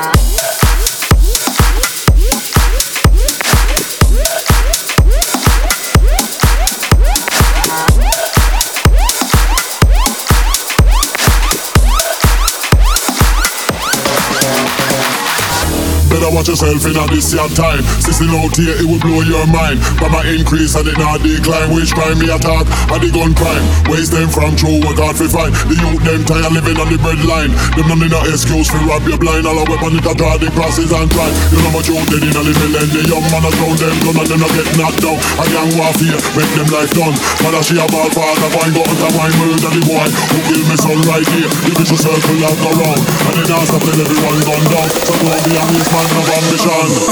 Watch yourself in a this your time. Sissing out here, it will blow your mind. But my increase and it not decline. Which crime me attack? And the gun crime. Waste them from true, what God fi find. The youth them tired living on the breadline. Them none no excuse for rob you blind. All a weapon it a draw the crosses and cry. You know much youth dead in a living land. The young man a throw them gun and them a get knocked down. A gang warfare, make them life done. Mother she a ball father, wine go under wine murder the boy who kill me son right here. The vicious circle and go round. And then I stop till everyone gone down. So don't be a waste man. Ambition.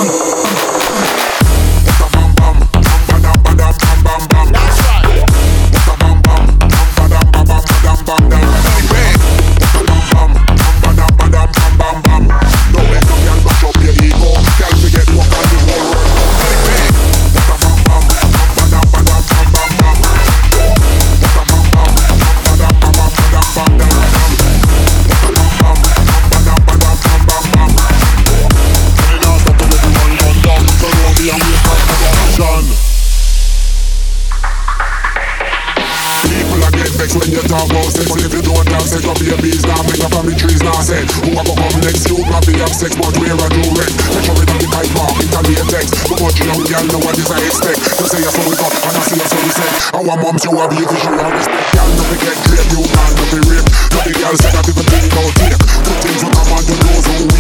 When you talk about sex, but if you don't have sex, your babies now make up family trees now say who a go come next, you happy have sex, but where a do rent. Make sure it on the pipe mark, it on the text. But much young girl know what is I expect. You say you're so we got, and I see you so we said. Our moms you have you show and respect. Girl no forget great, you can't no be rape. No the girl say that if a thing don't take. Good things will come on, you know so we